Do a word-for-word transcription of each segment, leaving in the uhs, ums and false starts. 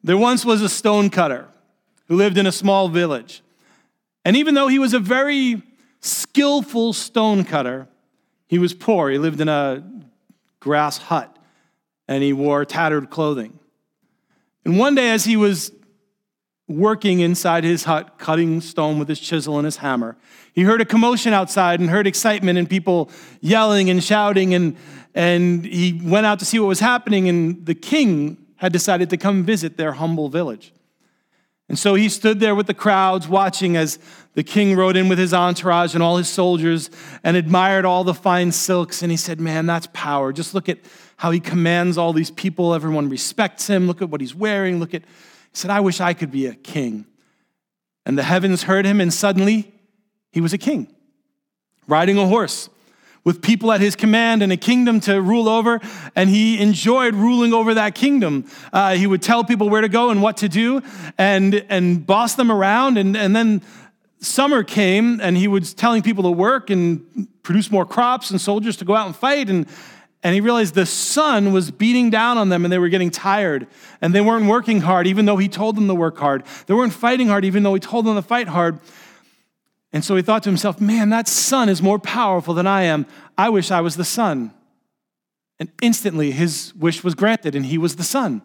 There once was a stonecutter who lived in a small village. And even though he was a very skillful stonecutter, he was poor. He lived in a grass hut, and he wore tattered clothing. And one day, as he was working inside his hut, cutting stone with his chisel and his hammer, he heard a commotion outside and heard excitement and people yelling and shouting, and, and he went out to see what was happening, and the king had decided to come visit their humble village. And so he stood there with the crowds watching as the king rode in with his entourage and all his soldiers and admired all the fine silks. And he said, man, that's power. Just look at how he commands all these people. Everyone respects him. Look at what he's wearing. Look at, he said, I wish I could be a king. And the heavens heard him, and suddenly he was a king, riding a horse with people at his command and a kingdom to rule over, and he enjoyed ruling over that kingdom. Uh, he would tell people where to go and what to do and, and boss them around, and, and then summer came, and he was telling people to work and produce more crops and soldiers to go out and fight, and, and he realized the sun was beating down on them, and they were getting tired, and they weren't working hard, even though he told them to work hard. They weren't fighting hard, even though he told them to fight hard. And so he thought to himself, man, that sun is more powerful than I am. I wish I was the sun. And instantly his wish was granted, and he was the sun.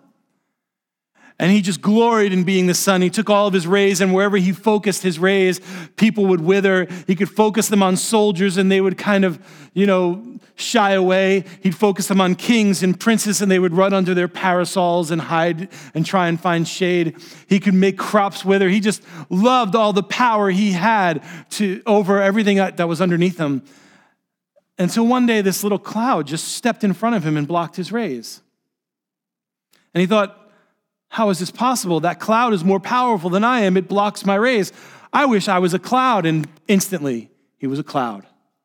And he just gloried in being the sun. He took all of his rays, and wherever he focused his rays, people would wither. He could focus them on soldiers, and they would kind of, you know, shy away. He'd focus them on kings and princes, and they would run under their parasols and hide and try and find shade. He could make crops wither. He just loved all the power he had to over everything that was underneath him. And so one day, this little cloud just stepped in front of him and blocked his rays. And he thought, how is this possible? That cloud is more powerful than I am. It blocks my rays. I wish I was a cloud. And instantly, he was a cloud.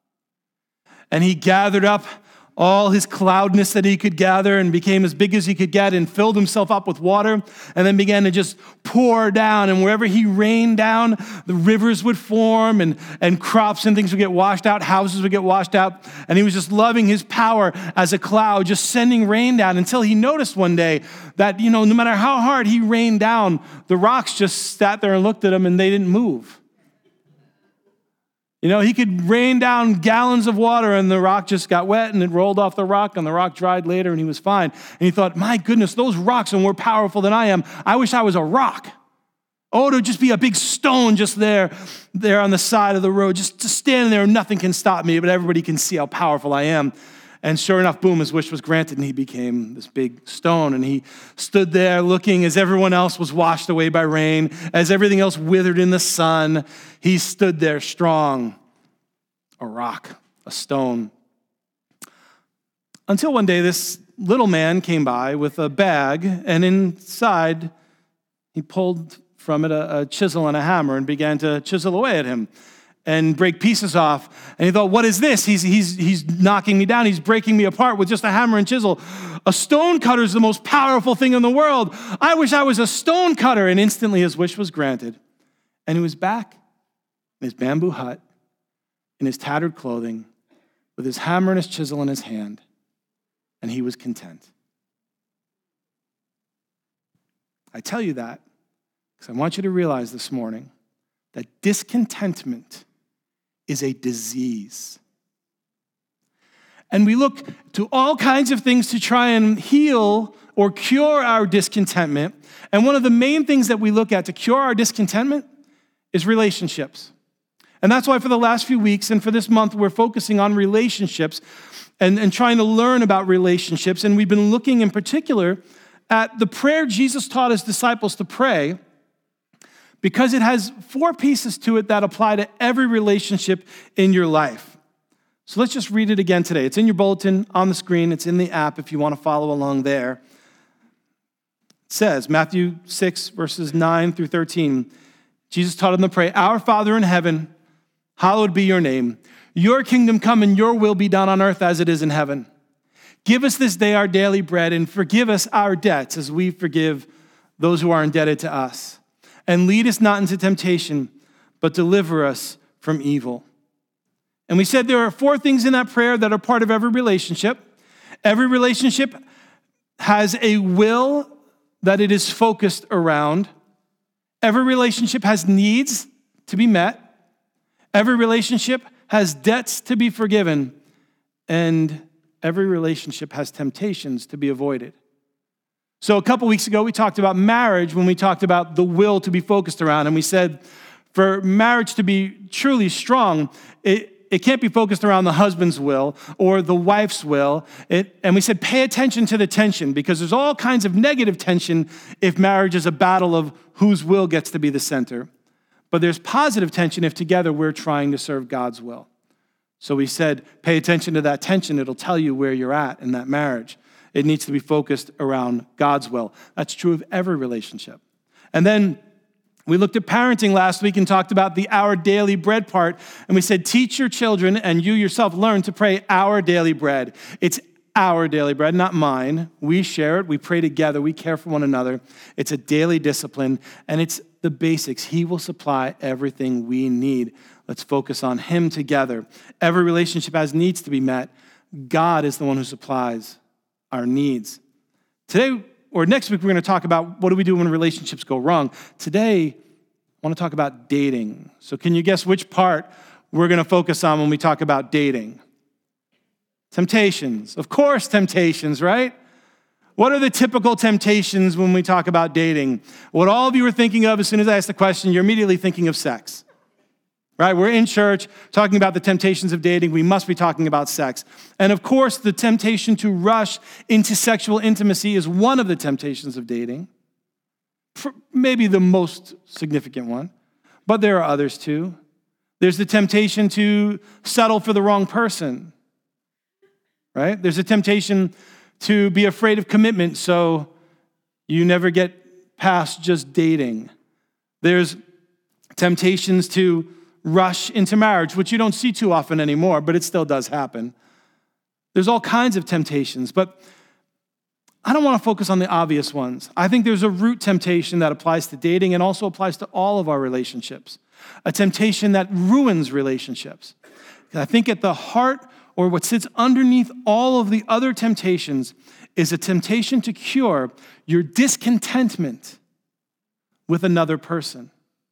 And he gathered up all his cloudness that he could gather and became as big as he could get and filled himself up with water and then began to just pour down. And wherever he rained down, the rivers would form and, and crops and things would get washed out, houses would get washed out. And he was just loving his power as a cloud, just sending rain down until he noticed one day that, you know, no matter how hard he rained down, the rocks just sat there and looked at him and they didn't move. You know, he could rain down gallons of water and the rock just got wet and it rolled off the rock and the rock dried later and he was fine. And he thought, my goodness, those rocks are more powerful than I am. I wish I was a rock. Oh, to just be a big stone just there, there on the side of the road, just, just standing there and nothing can stop me, but everybody can see how powerful I am. And sure enough, boom, his wish was granted and he became this big stone. And he stood there looking as everyone else was washed away by rain, as everything else withered in the sun. He stood there strong, a rock, a stone. Until one day, this little man came by with a bag, and inside, he pulled from it a, a chisel and a hammer and began to chisel away at him and break pieces off. And he thought, what is this? He's, he's, he's knocking me down. He's breaking me apart with just a hammer and chisel. A stone cutter is the most powerful thing in the world. I wish I was a stone cutter. And instantly his wish was granted. And he was back in his bamboo hut, in his tattered clothing, with his hammer and his chisel in his hand. And he was content. I tell you that because I want you to realize this morning that discontentment is a disease. And we look to all kinds of things to try and heal or cure our discontentment. And one of the main things that we look at to cure our discontentment is relationships. And that's why for the last few weeks and for this month, we're focusing on relationships and, and trying to learn about relationships. And we've been looking in particular at the prayer Jesus taught his disciples to pray, because it has four pieces to it that apply to every relationship in your life. So let's just read it again today. It's in your bulletin, on the screen. It's in the app if you want to follow along there. It says, Matthew six, verses nine through thirteen, Jesus taught them to pray, Our Father in heaven, hallowed be your name. Your kingdom come and your will be done on earth as it is in heaven. Give us this day our daily bread and forgive us our debts as we forgive those who are indebted to us. And lead us not into temptation, but deliver us from evil. And we said there are four things in that prayer that are part of every relationship. Every relationship has a will that it is focused around. Every relationship has needs to be met. Every relationship has debts to be forgiven. And every relationship has temptations to be avoided. So a couple weeks ago, we talked about marriage when we talked about the will to be focused around. And we said for marriage to be truly strong, it, it can't be focused around the husband's will or the wife's will. It, and we said pay attention to the tension, because there's all kinds of negative tension if marriage is a battle of whose will gets to be the center. But there's positive tension if together we're trying to serve God's will. So we said, pay attention to that tension. It'll tell you where you're at in that marriage. It needs to be focused around God's will. That's true of every relationship. And then we looked at parenting last week and talked about the our daily bread part. And we said, teach your children and you yourself learn to pray our daily bread. It's our daily bread, not mine. We share it. We pray together. We care for one another. It's a daily discipline, and it's the basics. He will supply everything we need. Let's focus on him together. Every relationship has needs to be met. God is the one who supplies our needs. Today, or next week, we're going to talk about what do we do when relationships go wrong. Today, I want to talk about dating. So can you guess which part we're going to focus on when we talk about dating? Temptations. Of course, temptations, right? What are the typical temptations when we talk about dating? What all of you are thinking of as soon as I ask the question, you're immediately thinking of sex, right? We're in church talking about the temptations of dating. We must be talking about sex. And of course, the temptation to rush into sexual intimacy is one of the temptations of dating, maybe the most significant one, but there are others too. There's the temptation to settle for the wrong person, right? There's a temptation to be afraid of commitment, so you never get past just dating. There's temptations to rush into marriage, which you don't see too often anymore, but it still does happen. There's all kinds of temptations, but I don't want to focus on the obvious ones. I think there's a root temptation that applies to dating and also applies to all of our relationships, a temptation that ruins relationships. I think at the heart, or what sits underneath all of the other temptations, is a temptation to cure your discontentment with another person.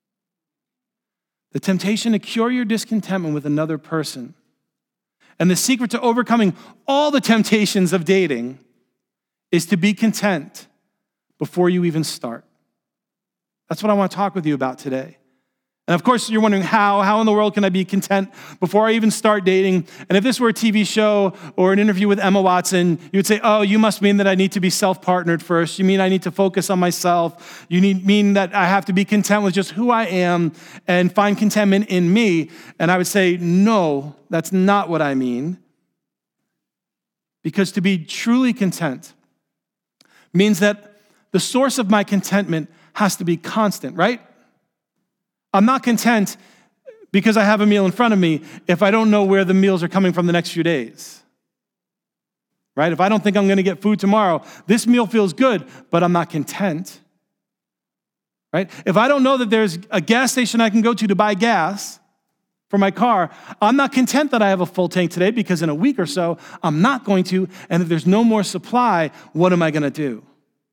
The temptation to cure your discontentment with another person. And the secret to overcoming all the temptations of dating is to be content before you even start. That's what I want to talk with you about today. And of course, you're wondering how, how in the world can I be content before I even start dating? And if this were a T V show or an interview with Emma Watson, you would say, oh, you must mean that I need to be self-partnered first. You mean I need to focus on myself. You need, mean that I have to be content with just who I am and find contentment in me. And I would say, no, that's not what I mean. Because to be truly content means that the source of my contentment has to be constant, right? I'm not content because I have a meal in front of me if I don't know where the meals are coming from the next few days, right? If I don't think I'm going to get food tomorrow, this meal feels good, but I'm not content, right? If I don't know that there's a gas station I can go to to buy gas for my car, I'm not content that I have a full tank today because in a week or so, I'm not going to, and if there's no more supply, what am I going to do?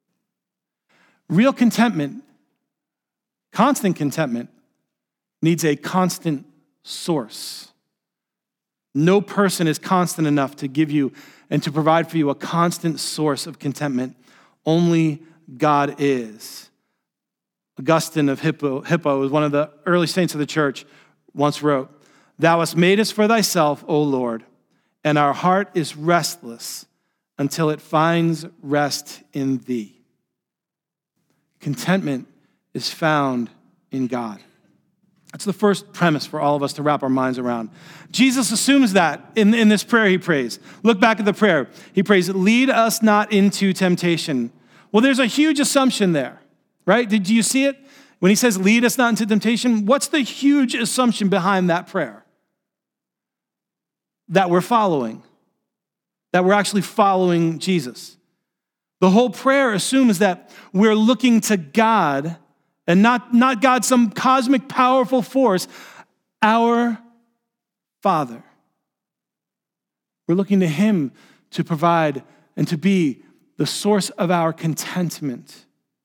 Real contentment, constant contentment, needs a constant source. No person is constant enough to give you and to provide for you a constant source of contentment. Only God is. Augustine of Hippo, Hippo is one of the early saints of the church, once wrote, "Thou hast made us for thyself, O Lord, and our heart is restless until it finds rest in thee." Contentment is found in God. That's the first premise for all of us to wrap our minds around. Jesus assumes that in, in this prayer he prays. Look back at the prayer. He prays, lead us not into temptation. Well, there's a huge assumption there, right? Did you see it? When he says, lead us not into temptation, what's the huge assumption behind that prayer? That we're following. That we're actually following Jesus. The whole prayer assumes that we're looking to God and not, not God, some cosmic powerful force, our Father. We're looking to him to provide and to be the source of our contentment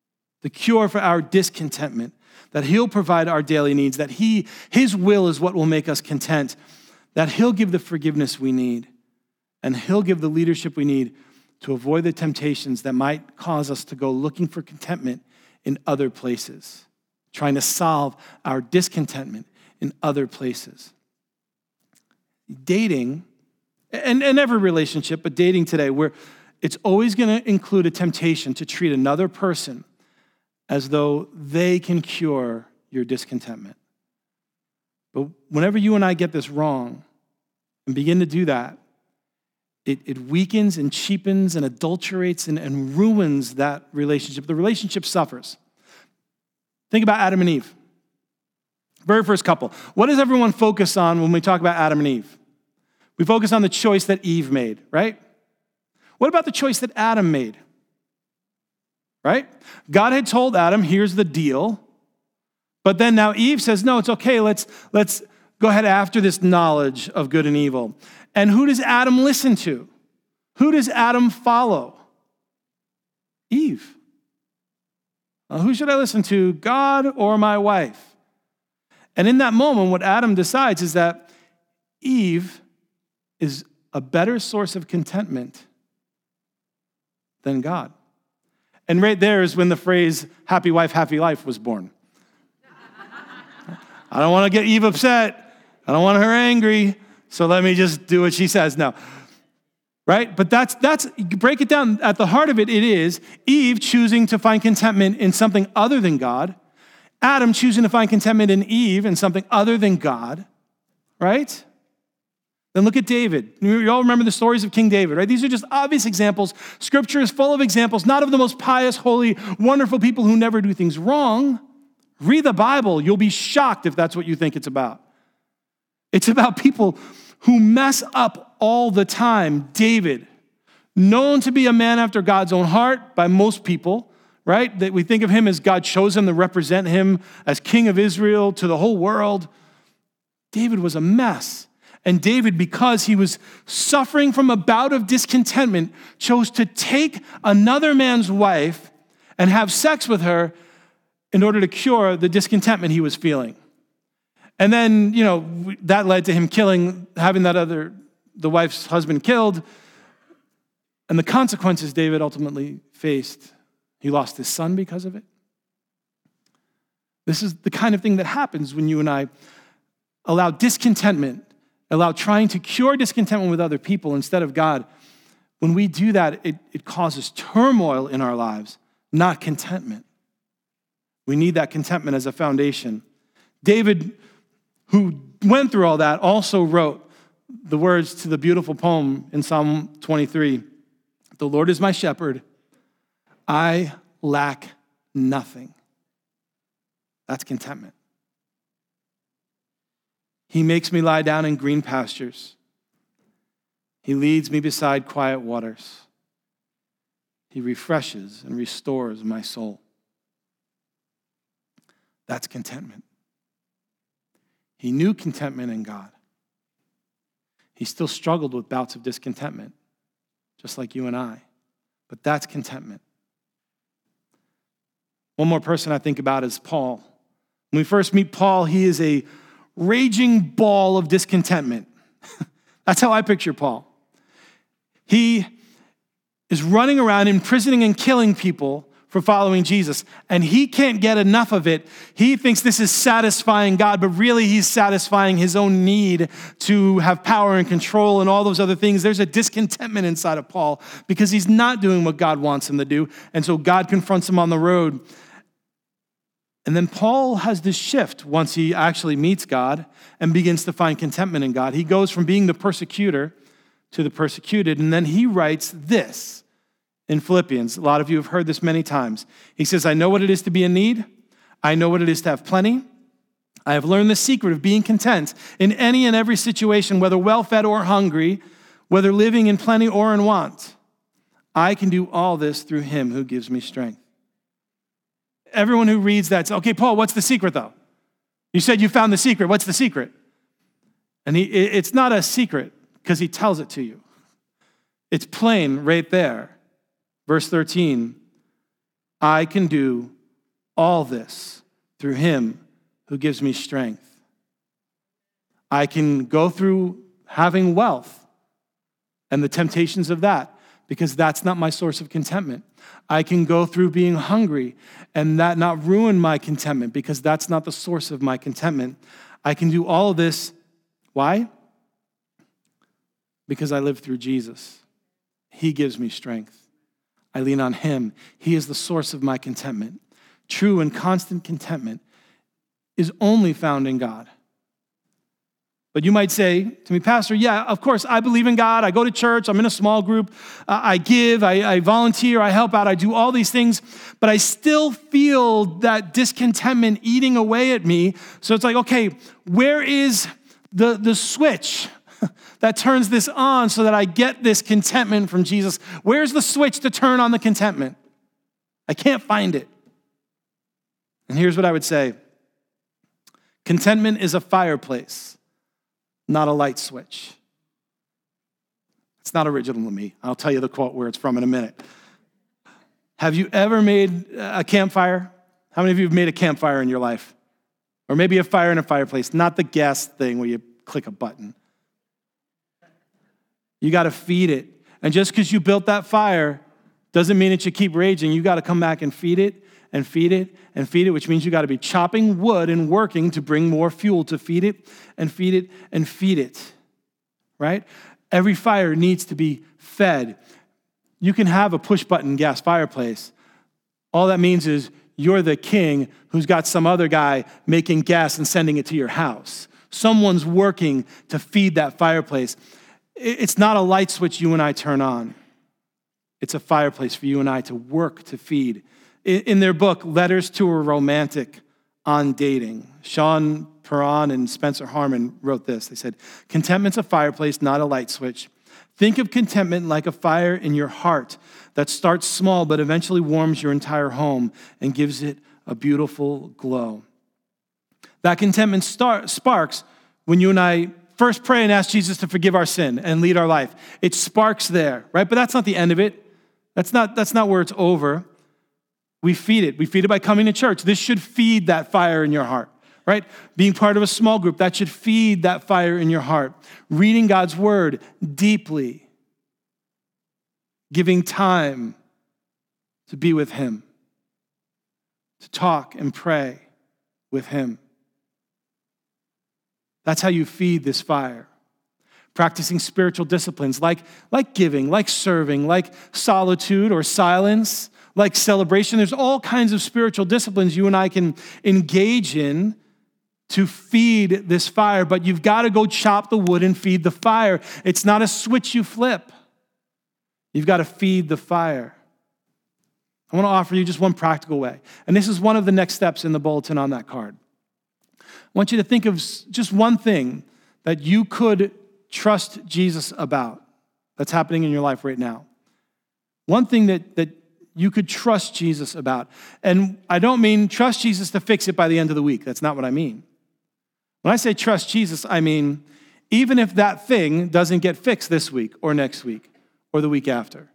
the cure for our discontentment, that he'll provide our daily needs, that he, his will is what will make us content, that he'll give the forgiveness we need, and he'll give the leadership we need to avoid the temptations that might cause us to go looking for contentment in other places, trying to solve our discontentment in other places. Dating, and, and every relationship, but dating today, where it's always going to include a temptation to treat another person as though they can cure your discontentment. But whenever you and I get this wrong and begin to do that, it, it weakens and cheapens and adulterates and, and ruins that relationship. The relationship suffers. Think about Adam and Eve. Very first couple. What does everyone focus on when we talk about Adam and Eve? We focus on the choice that Eve made, right? What about the choice that Adam made? Right? God had told Adam, here's the deal. But then now Eve says, no, it's okay. Let's, let's go ahead after this knowledge of good and evil. And who does Adam listen to? Who does Adam follow? Eve. Well, who should I listen to, God or my wife? And in that moment, what Adam decides is that Eve is a better source of contentment than God. And right there is when the phrase, happy wife, happy life was born. I don't want to get Eve upset. I don't want her angry. So let me just do what she says. No. Right? But that's, that's, break it down. At the heart of it, it is Eve choosing to find contentment in something other than God. Adam choosing to find contentment in Eve in something other than God. Right? Then look at David. You all remember the stories of King David, right? These are just obvious examples. Scripture is full of examples, not of the most pious, holy, wonderful people who never do things wrong. Read the Bible. You'll be shocked if that's what you think it's about. It's about people who mess up all the time. David, known to be a man after God's own heart by most people, right? That we think of him as God chose him to represent him as king of Israel to the whole world. David was a mess. And David, because he was suffering from a bout of discontentment, chose to take another man's wife and have sex with her in order to cure the discontentment he was feeling. And then, you know, that led to him killing, having that other, the wife's husband killed. And the consequences David ultimately faced, he lost his son because of it. This is the kind of thing that happens when you and I allow discontentment, allow trying to cure discontentment with other people instead of God. When we do that, it, it causes turmoil in our lives, not contentment. We need that contentment as a foundation. David, who went through all that, also wrote the words to the beautiful poem in Psalm twenty-three. The Lord is my shepherd. I lack nothing. That's contentment. He makes me lie down in green pastures. He leads me beside quiet waters. He refreshes and restores my soul. That's contentment. He knew contentment in God. He still struggled with bouts of discontentment, just like you and I. But that's contentment. One more person I think about is Paul. When we first meet Paul, he is a raging ball of discontentment. That's how I picture Paul. He is running around imprisoning and killing people for following Jesus, and he can't get enough of it. He thinks this is satisfying God, but really he's satisfying his own need to have power and control and all those other things. There's a discontentment inside of Paul because he's not doing what God wants him to do, and so God confronts him on the road. And then Paul has this shift once he actually meets God and begins to find contentment in God. He goes from being the persecutor to the persecuted, and then he writes this in Philippians. A lot of you have heard this many times. He says, I know what it is to be in need. I know what it is to have plenty. I have learned the secret of being content in any and every situation, whether well-fed or hungry, whether living in plenty or in want. I can do all this through him who gives me strength. Everyone who reads that says, okay, Paul, what's the secret though? You said you found the secret. What's the secret? And he, it's not a secret because he tells it to you. It's plain right there. Verse thirteen, I can do All this through him who gives me strength. I can go through having wealth and the temptations of that, because that's not my source of contentment. I can go through being hungry and that not ruin my contentment, because that's not the source of my contentment. I can do all of this. Why? Because I live through Jesus. He gives me strength. I lean on him. He is the source of my contentment. True and constant contentment is only found in God. But you might say to me, Pastor, yeah, of course, I believe in God. I go to church. I'm in a small group. Uh, I give. I, I volunteer. I help out. I do all these things. But I still feel that discontentment eating away at me. So it's like, okay, where is the, the switch that turns this on so that I get this contentment from Jesus? Where's the switch to turn on the contentment? I can't find it. And here's what I would say. Contentment is a fireplace, not a light switch. It's not original to me. I'll tell you the quote where it's from in a minute. Have you ever made a campfire? How many of you have made a campfire in your life? Or maybe a fire in a fireplace, not the gas thing where you click a button. You got to feed it. And just because you built that fire doesn't mean it should keep raging. You got to come back and feed it and feed it and feed it, which means you got to be chopping wood and working to bring more fuel to feed it and feed it and feed it, right? Every fire needs to be fed. You can have a push-button gas fireplace. All that means is you're the king who's got some other guy making gas and sending it to your house. Someone's working to feed that fireplace. It's not a light switch you and I turn on. It's a fireplace for you and I to work to feed. In their book, Letters to a Romantic on Dating, Sean Perron and Spencer Harmon wrote this. They said, contentment's a fireplace, not a light switch. Think of contentment like a fire in your heart that starts small but eventually warms your entire home and gives it a beautiful glow. That contentment start, sparks when you and I first pray and ask Jesus to forgive our sin and lead our life. It sparks there, right? But that's not the end of it. That's not, that's not where it's over. We feed it. We feed it by coming to church. This should feed that fire in your heart, right? Being part of a small group, that should feed that fire in your heart. Reading God's word deeply. Giving time to be with him. To talk and pray with him. That's how you feed this fire. Practicing spiritual disciplines like, like giving, like serving, like solitude or silence, like celebration. There's all kinds of spiritual disciplines you and I can engage in to feed this fire, but you've got to go chop the wood and feed the fire. It's not a switch you flip. You've got to feed the fire. I want to offer you just one practical way, and this is one of the next steps in the bulletin on that card. I want you to think of just one thing that you could trust Jesus about that's happening in your life right now. One thing that, that you could trust Jesus about. And I don't mean trust Jesus to fix it by the end of the week. That's not what I mean. When I say trust Jesus, I mean even if that thing doesn't get fixed this week or next week or the week after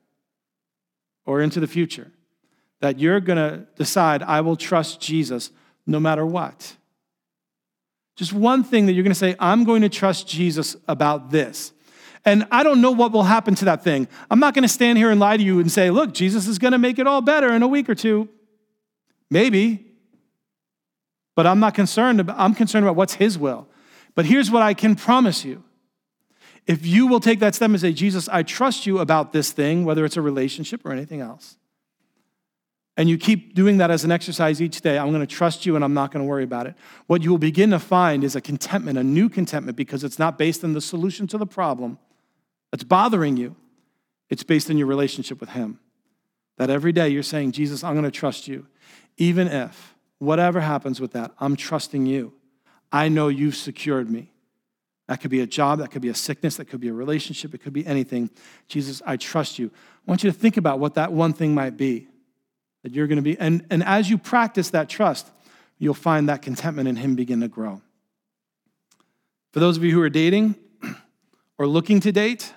or into the future, that you're going to decide, I will trust Jesus no matter what. Just one thing that you're going to say, I'm going to trust Jesus about this. And I don't know what will happen to that thing. I'm not going to stand here and lie to you and say, look, Jesus is going to make it all better in a week or two. Maybe. But I'm not concerned about, I'm concerned about what's his will. But here's what I can promise you. If you will take that step and say, Jesus, I trust you about this thing, whether it's a relationship or anything else, and you keep doing that as an exercise each day, I'm going to trust you and I'm not going to worry about it. What you will begin to find is a contentment, a new contentment, because it's not based on the solution to the problem that's bothering you. It's based on your relationship with him. That every day you're saying, Jesus, I'm going to trust you. Even if, whatever happens with that, I'm trusting you. I know you've secured me. That could be a job, that could be a sickness, that could be a relationship, it could be anything. Jesus, I trust you. I want you to think about what that one thing might be that you're going to be. And, and as you practice that trust, you'll find that contentment in him begin to grow. For those of you who are dating or looking to date,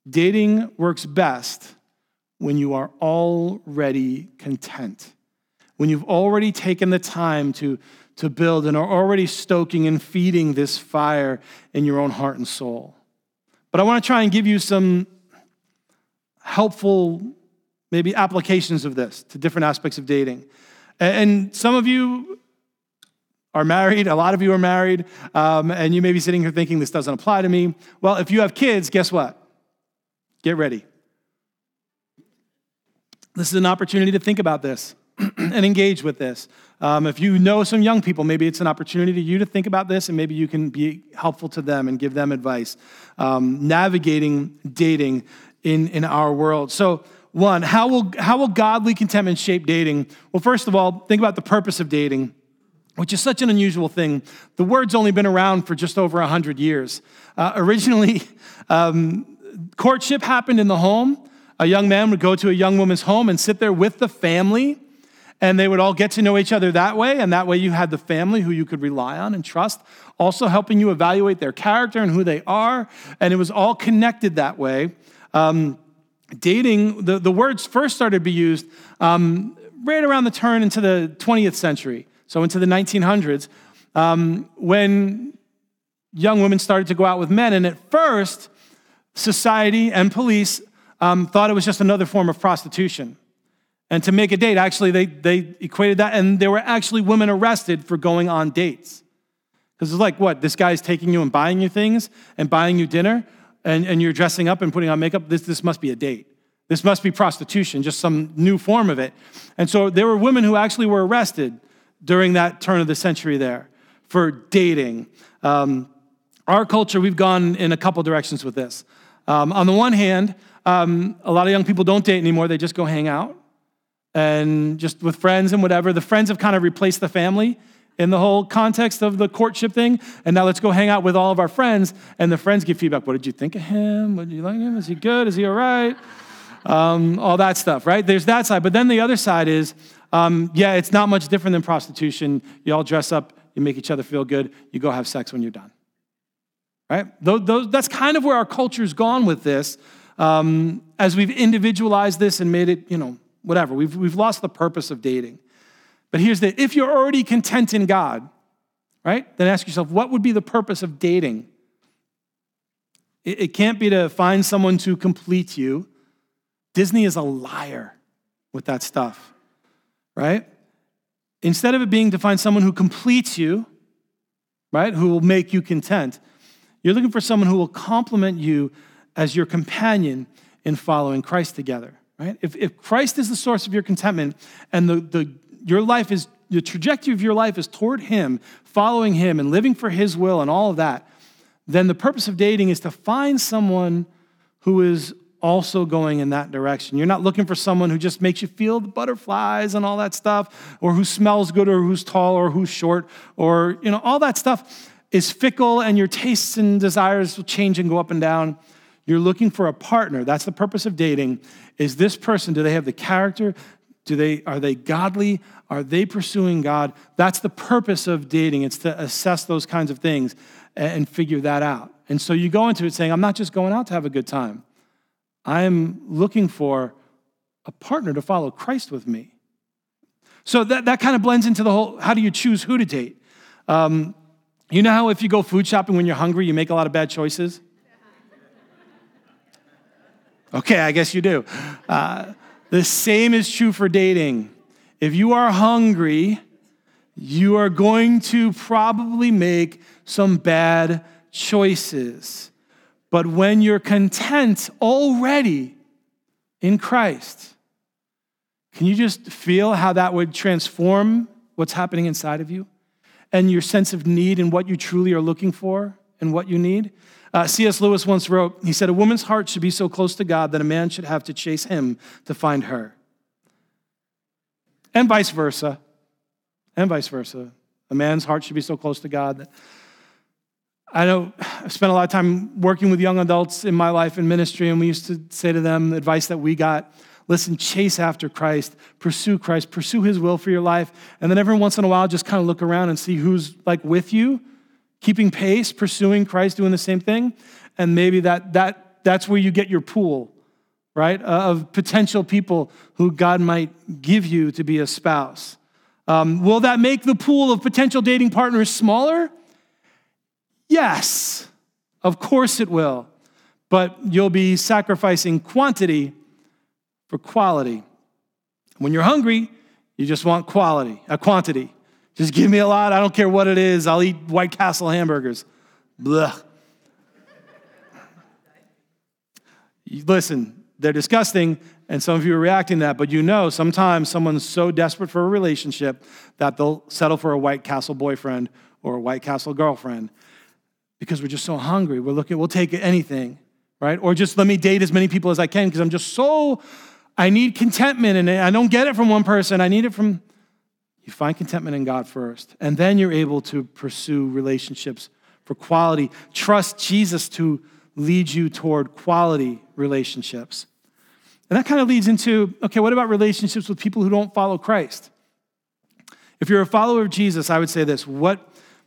dating works best when you are already content. when you've already taken the time to, to build and are already stoking and feeding this fire in your own heart and soul. But I want to try and give you some helpful, maybe applications of this to different aspects of dating. And some of you are married, a lot of you are married, um, and you may be sitting here thinking this doesn't apply to me. Well, if you have kids, guess what? Get ready. This is an opportunity to think about this and engage with this. Um, if you know some young people, maybe it's an opportunity to you to think about this, and maybe you can be helpful to them and give them advice. Um, navigating dating in, in our world. So one, how will, how will godly contentment shape dating? Well, first of all, think about the purpose of dating, which is such an unusual thing. The word's only been around for just over one hundred years. Uh, originally, um, courtship happened in the home. A young man would go to a young woman's home and sit there with the family, and they would all get to know each other that way, and that way you had the family who you could rely on and trust, also helping you evaluate their character and who they are, and it was all connected that way. Um, dating, the, the words first started to be used um, right around the turn into the twentieth century, so into the nineteen hundreds, um, when young women started to go out with men, and at first, society and police um, thought it was just another form of prostitution. And to make a date, actually, they, they equated that, and there were actually women arrested for going on dates. Because it's like, what, this guy's taking you and buying you things and buying you dinner, and, and you're dressing up and putting on makeup? This, this must be a date. This must be prostitution, just some new form of it. And so there were women who actually were arrested during that turn of the century there for dating. Um, our culture, we've gone in a couple directions with this. Um, on the one hand, um, a lot of young people don't date anymore. They just go hang out and just with friends and whatever. The friends have kind of replaced the family in the whole context of the courtship thing. And now let's go hang out with all of our friends. And the friends give feedback. What did you think of him? What did you like him? Is he good? Is he all right? Um, all that stuff, right? There's that side. But then the other side is, um, yeah, it's not much different than prostitution. You all dress up. You make each other feel good. You go have sex when you're done. Right? Those, those, that's kind of where our culture's gone with this. Um, as we've individualized this and made it, you know, whatever. We've, we've lost the purpose of dating. But here's the, if you're already content in God, right, then ask yourself, what would be the purpose of dating? It, it can't be to find someone to complete you. Disney is a liar with that stuff, right? Instead of it being to find someone who completes you, right, who will make you content, you're looking for someone who will complement you as your companion in following Christ together, right? If, if Christ is the source of your contentment and the, the your life is, the trajectory of your life is toward him, following him and living for his will and all of that, then the purpose of dating is to find someone who is also going in that direction. You're not looking for someone who just makes you feel the butterflies and all that stuff, or who smells good, or who's tall, or who's short, or, you know, all that stuff is fickle, and your tastes and desires will change and go up and down. You're looking for a partner. That's the purpose of dating. Is this person, do they have the character? Do they, are they godly? Are they pursuing God? That's the purpose of dating. It's to assess those kinds of things and figure that out. And so you go into it saying, I'm not just going out to have a good time. I'm looking for a partner to follow Christ with me. So that, that kind of blends into the whole, how do you choose who to date? Um, you know how if you go food shopping when you're hungry, you make a lot of bad choices? Okay, I guess you do. Uh, the same is true for dating. If you are hungry, you are going to probably make some bad choices. But when you're content already in Christ, can you just feel how that would transform what's happening inside of you and your sense of need and what you truly are looking for and what you need? Uh, C S Lewis once wrote, he said, a woman's heart should be so close to God that a man should have to chase him to find her. And vice versa. And vice versa. A man's heart should be so close to God that I know I've spent a lot of time working with young adults in my life in ministry, and we used to say to them the advice that we got, listen, chase after Christ, pursue Christ, pursue his will for your life, and then every once in a while just kind of look around and see who's like with you, keeping pace, pursuing Christ, doing the same thing, and maybe that that that's where you get your pool, right, of potential people who God might give you to be a spouse. Um, will that make the pool of potential dating partners smaller? Yes, of course it will. But you'll be sacrificing quantity for quality. When you're hungry, you just want quality, a quantity. Just give me a lot. I don't care what it is. I'll eat White Castle hamburgers. Blah. Listen, they're disgusting, and some of you are reacting to that, but you know sometimes someone's so desperate for a relationship that they'll settle for a White Castle boyfriend or a White Castle girlfriend because we're just so hungry. We're looking, we'll take anything, right? Or just let me date as many people as I can because I'm just so, I need contentment, and I don't get it from one person. I need it from, you find contentment in God first, and then you're able to pursue relationships for quality. Trust Jesus to lead you toward quality relationships. And that kind of leads into, okay, what about relationships with people who don't follow Christ? If you're a follower of Jesus, I would say this, what,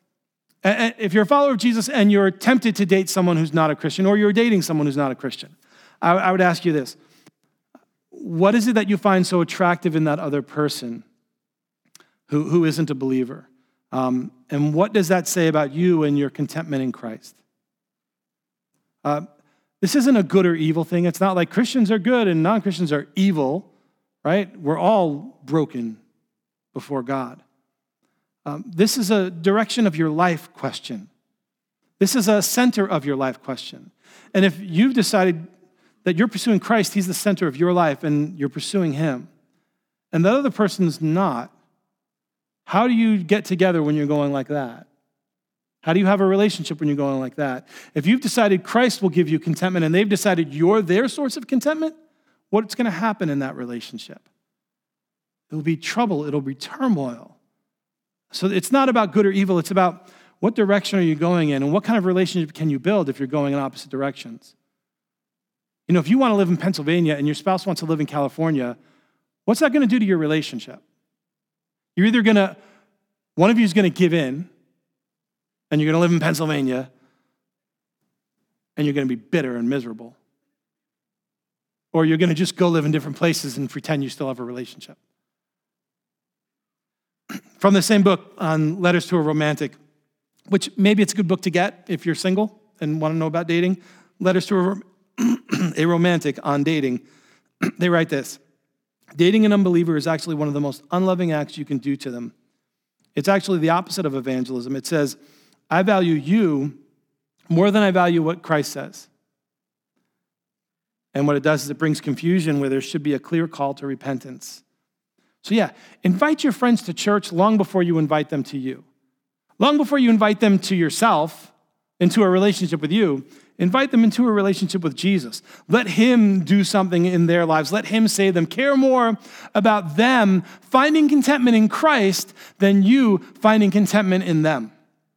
if you're a follower of Jesus and you're tempted to date someone who's not a Christian, or you're dating someone who's not a Christian, I, I would ask you this, what is it that you find so attractive in that other person who, who isn't a believer? Um, and what does that say about you and your contentment in Christ? Uh, this isn't a good or evil thing. It's not like Christians are good and non-Christians are evil, right? We're all broken before God. Um, this is a direction of your life question. This is a center of your life question. And if you've decided that you're pursuing Christ, he's the center of your life, and you're pursuing him, and that other person's not, how do you get together when you're going like that? How do you have a relationship when you're going like that? If you've decided Christ will give you contentment and they've decided you're their source of contentment, what's going to happen in that relationship? It'll be trouble. It'll be turmoil. So it's not about good or evil. It's about what direction are you going in and what kind of relationship can you build if you're going in opposite directions. You know, if you want to live in Pennsylvania and your spouse wants to live in California, what's that going to do to your relationship? You're either going to, one of you is going to give in, and you're going to live in Pennsylvania, and you're going to be bitter and miserable. Or you're going to just go live in different places and pretend you still have a relationship. From the same book on Letters to a Romantic, which maybe it's a good book to get if you're single and want to know about dating, Letters to a, a Romantic on dating, they write this: dating an unbeliever is actually one of the most unloving acts you can do to them. It's actually the opposite of evangelism. It says, I value you more than I value what Christ says. And what it does is it brings confusion where there should be a clear call to repentance. So yeah, invite your friends to church long before you invite them to you. Long before you invite them to yourself, into a relationship with you, invite them into a relationship with Jesus. Let him do something in their lives. Let him save them. Care more about them finding contentment in Christ than you finding contentment in them.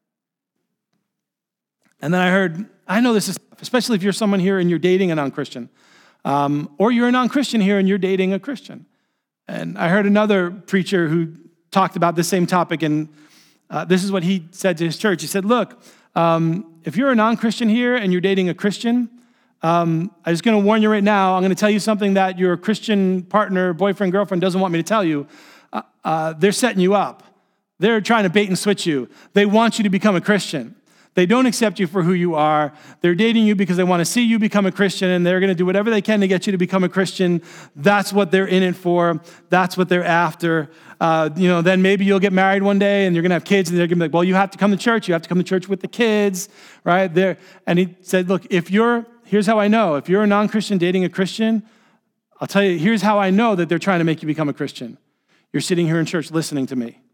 And then I heard, I know this is, especially if you're someone here and you're dating a non-Christian, um, or you're a non-Christian here and you're dating a Christian. And I heard another preacher who talked about the same topic, and uh, this is what he said to his church. He said, look, um, if you're a non-Christian here and you're dating a Christian, um, I'm just going to warn you right now, I'm going to tell you something that your Christian partner, boyfriend, girlfriend doesn't want me to tell you. Uh, uh, they're setting you up. They're trying to bait and switch you. They want you to become a Christian. They don't accept you for who you are. They're dating you because they want to see you become a Christian, and they're going to do whatever they can to get you to become a Christian. That's what they're in it for. That's what they're after. Uh, you know, then maybe you'll get married one day, and you're going to have kids, and they're going to be like, well, you have to come to church. You have to come to church with the kids, right? There. And he said, look, if you're, here's how I know. If you're a non-Christian dating a Christian, I'll tell you, here's how I know that they're trying to make you become a Christian. You're sitting here in church listening to me.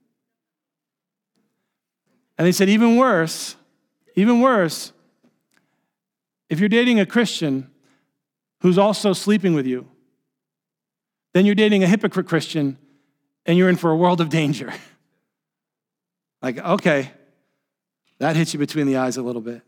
And he said, even worse, Even worse, if you're dating a Christian who's also sleeping with you, then you're dating a hypocrite Christian and you're in for a world of danger. Like, okay, that hits you between the eyes a little bit.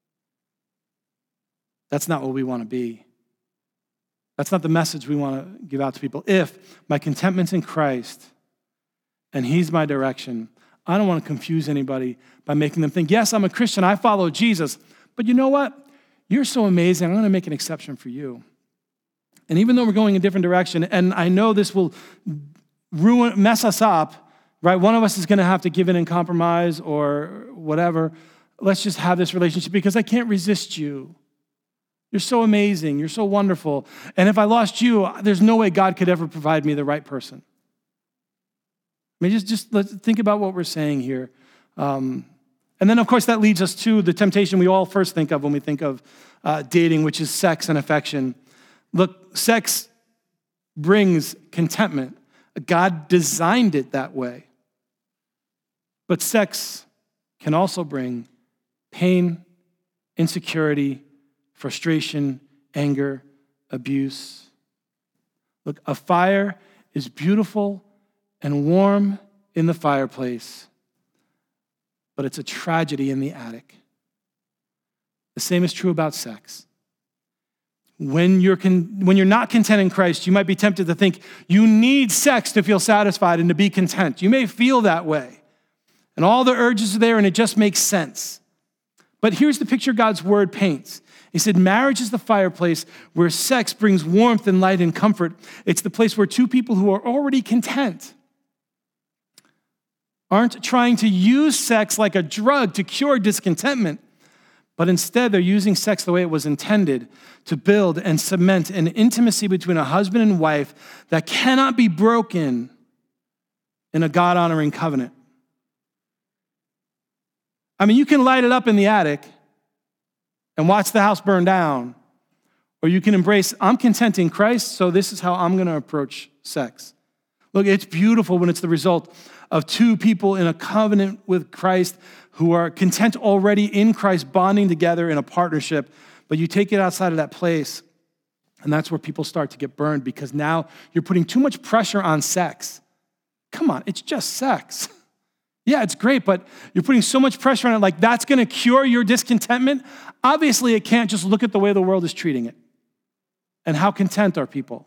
That's not what we want to be. That's not the message we want to give out to people. If my contentment's in Christ and he's my direction, I don't want to confuse anybody by making them think, yes, I'm a Christian, I follow Jesus, but you know what? You're so amazing, I'm going to make an exception for you. And even though we're going a different direction, and I know this will ruin, mess us up right? One of us is going to have to give in and compromise or whatever. Let's just have this relationship because I can't resist you. You're so amazing. You're so wonderful. And if I lost you, there's no way God could ever provide me the right person. I mean, just, just let's think about what we're saying here. Um, and then, of course, that leads us to the temptation we all first think of when we think of uh, dating, which is sex and affection. Look, sex brings contentment. God designed it that way. But sex can also bring pain, insecurity, frustration, anger, abuse. Look, a fire is beautiful and warm in the fireplace, but it's a tragedy in the attic. The same is true about sex. When you're, con- when you're not content in Christ, you might be tempted to think you need sex to feel satisfied and to be content. You may feel that way. And all the urges are there and it just makes sense. But here's the picture God's word paints. He said, marriage is the fireplace where sex brings warmth and light and comfort. It's the place where two people who are already content aren't trying to use sex like a drug to cure discontentment, but instead they're using sex the way it was intended, to build and cement an intimacy between a husband and wife that cannot be broken in a God-honoring covenant. I mean, you can light it up in the attic and watch the house burn down, or you can embrace, I'm content in Christ, so this is how I'm going to approach sex. Look, it's beautiful when it's the result of two people in a covenant with Christ who are content already in Christ, bonding together in a partnership, but you take it outside of that place, and that's where people start to get burned because now you're putting too much pressure on sex. Come on, it's just sex. Yeah, it's great, but you're putting so much pressure on it, like that's going to cure your discontentment. Obviously, it can't. Just look at the way the world is treating it. And how content are people?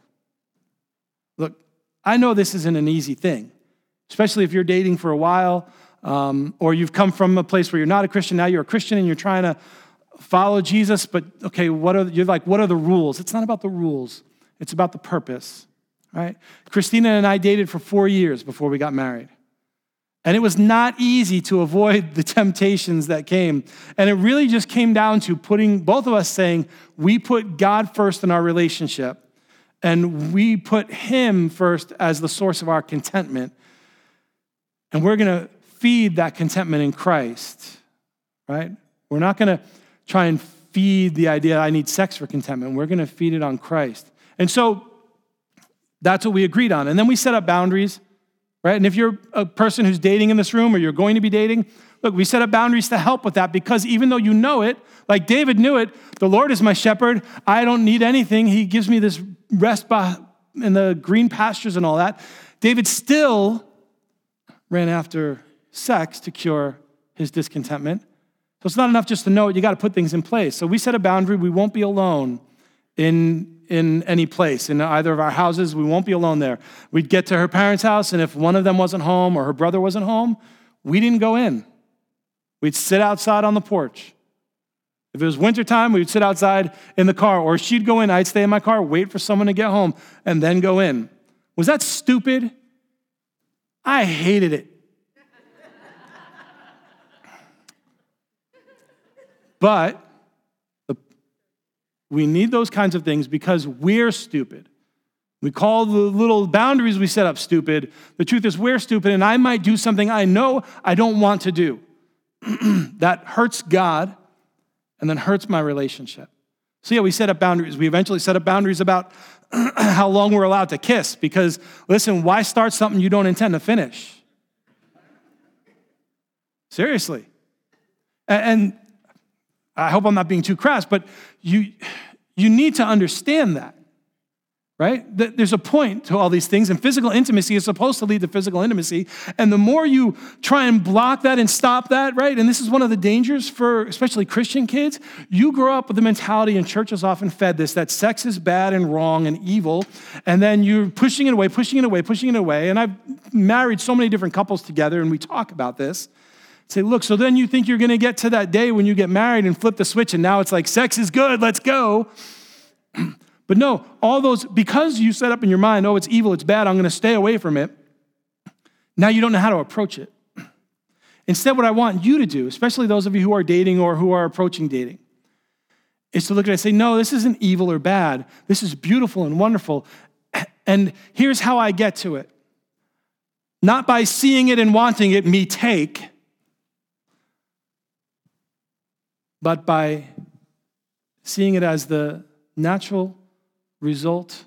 Look, I know this isn't an easy thing, especially if you're dating for a while, um, or you've come from a place where you're not a Christian, now you're a Christian and you're trying to follow Jesus, but okay, what are you're like, what are the rules? It's not about the rules. It's about the purpose, right? Christina and I dated for four years before we got married. And it was not easy to avoid the temptations that came. And it really just came down to putting, both of us saying, we put God first in our relationship, and we put him first as the source of our contentment. And we're going to feed that contentment in Christ, right? We're not going to try and feed the idea I need sex for contentment. We're going to feed it on Christ. And so that's what we agreed on. And then we set up boundaries. Right? And if you're a person who's dating in this room or you're going to be dating, look, we set up boundaries to help with that because even though you know it, like David knew it, the Lord is my shepherd. I don't need anything. He gives me this rest in the green pastures and all that. David still ran after sex to cure his discontentment. So it's not enough just to know it. You got to put things in place. So we set a boundary. We won't be alone in in any place, in either of our houses. We won't be alone there. We'd get to her parents' house, and if one of them wasn't home or her brother wasn't home, we didn't go in. We'd sit outside on the porch. If it was wintertime, we'd sit outside in the car, or she'd go in, I'd stay in my car, wait for someone to get home, and then go in. Was that stupid? I hated it. But we need those kinds of things because we're stupid. We call the little boundaries we set up stupid. The truth is we're stupid, and I might do something I know I don't want to do. That hurts God and then hurts my relationship. So yeah, we set up boundaries. We eventually set up boundaries about how long we're allowed to kiss because, listen, why start something you don't intend to finish? Seriously. And I hope I'm not being too crass, but you you need to understand that, right? There's a point to all these things, and physical intimacy is supposed to lead to physical intimacy, and the more you try and block that and stop that, right? And this is one of the dangers for especially Christian kids. You grow up with the mentality, and churches often fed this, that sex is bad and wrong and evil, and then you're pushing it away, pushing it away, pushing it away, and I've married so many different couples together, and we talk about this. Say, look, so then you think you're going to get to that day when you get married and flip the switch, and now it's like, sex is good, let's go. But no, all those, because you set up in your mind, oh, it's evil, it's bad, I'm going to stay away from it, Now you don't know how to approach it. Instead, what I want you to do, especially those of you who are dating or who are approaching dating, is to look at it and say, no, this isn't evil or bad. This is beautiful and wonderful. And here's how I get to it. Not by seeing it and wanting it, me take, but by seeing it as the natural result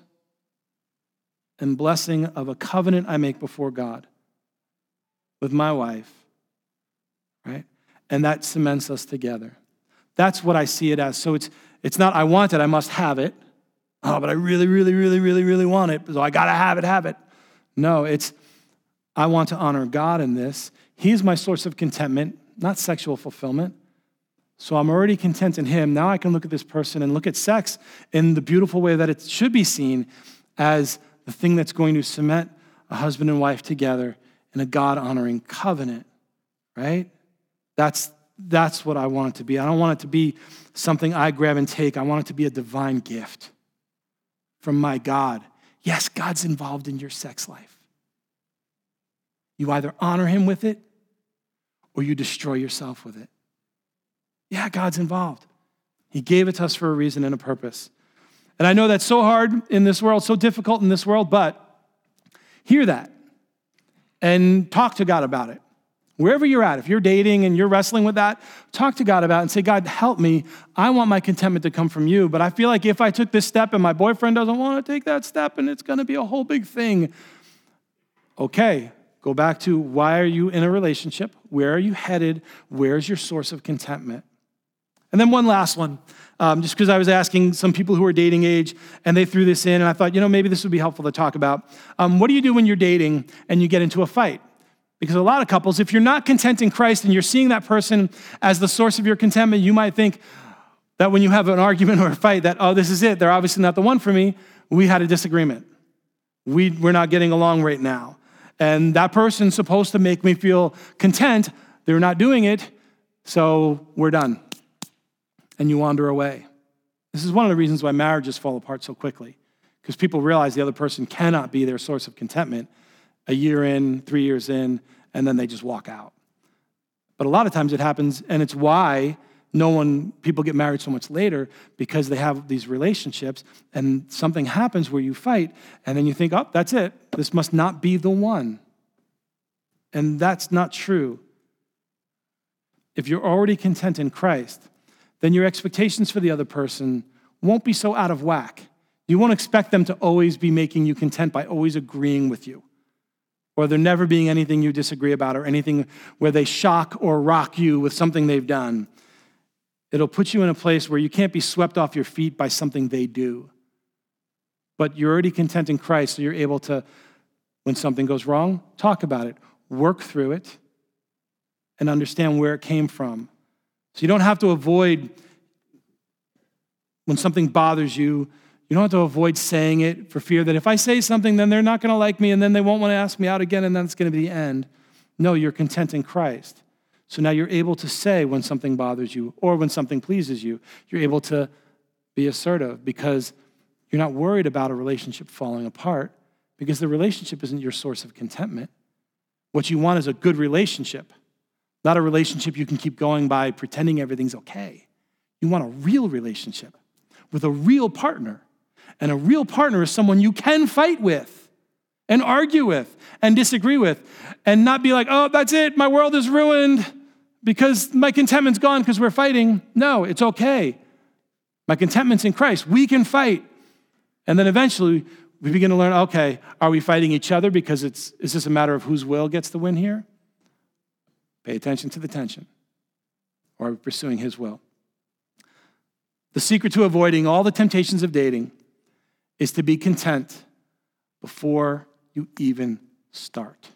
and blessing of a covenant I make before God with my wife, right? And that cements us together. That's what I see it as. So it's it's not I want it, I must have it. Oh, but I really, really, really, really, really want it, so I gotta have it, have it. No, it's I want to honor God in this. He's my source of contentment, not sexual fulfillment. So I'm already content in him. Now I can look at this person and look at sex in the beautiful way that it should be seen as the thing that's going to cement a husband and wife together in a God-honoring covenant, right? That's, that's what I want it to be. I don't want it to be something I grab and take. I want it to be a divine gift from my God. Yes, God's involved in your sex life. You either honor him with it or you destroy yourself with it. Yeah, God's involved. He gave it to us for a reason and a purpose. And I know that's so hard in this world, so difficult in this world, but hear that and talk to God about it. Wherever you're at, if you're dating and you're wrestling with that, talk to God about it and say, God, help me. I want my contentment to come from you, but I feel like if I took this step and my boyfriend doesn't want to take that step and it's going to be a whole big thing, okay, go back to why are you in a relationship? Where are you headed? Where's your source of contentment? And then one last one, um, just because I was asking some people who are dating age, and they threw this in, and I thought, you know, maybe this would be helpful to talk about. Um, what do you do when you're dating and you get into a fight? Because a lot of couples, if you're not content in Christ and you're seeing that person as the source of your contentment, you might think that when you have an argument or a fight that, oh, this is it, they're obviously not the one for me. We had a disagreement. We, we're not getting along right now. And that person's supposed to make me feel content. They're not doing it, so we're done. And you wander away. This is one of the reasons why marriages fall apart so quickly, because people realize the other person cannot be their source of contentment a year in, three years in, and then they just walk out. But a lot of times it happens, and it's why no one, people get married so much later, because they have these relationships, and something happens where you fight, and then you think, oh, that's it. This must not be the one. And that's not true. If you're already content in Christ, then your expectations for the other person won't be so out of whack. You won't expect them to always be making you content by always agreeing with you, or there never being anything you disagree about or anything where they shock or rock you with something they've done. It'll put you in a place where you can't be swept off your feet by something they do. But you're already content in Christ, so you're able to, when something goes wrong, talk about it, work through it, and understand where it came from. So you don't have to avoid, when something bothers you, you don't have to avoid saying it for fear that if I say something, then they're not going to like me, and then they won't want to ask me out again, and then it's going to be the end. No, you're content in Christ. So now you're able to say when something bothers you or when something pleases you. You're able to be assertive because you're not worried about a relationship falling apart, because the relationship isn't your source of contentment. What you want is a good relationship, not a relationship you can keep going by pretending everything's okay. You want a real relationship with a real partner. And a real partner is someone you can fight with and argue with and disagree with and not be like, oh, that's it, my world is ruined because my contentment's gone because we're fighting. No, it's okay. My contentment's in Christ. We can fight. And then eventually we begin to learn, okay, are we fighting each other because it's, is this a matter of whose will gets the win here? Pay attention to the tension. Or are we pursuing his will? The secret to avoiding all the temptations of dating is to be content before you even start.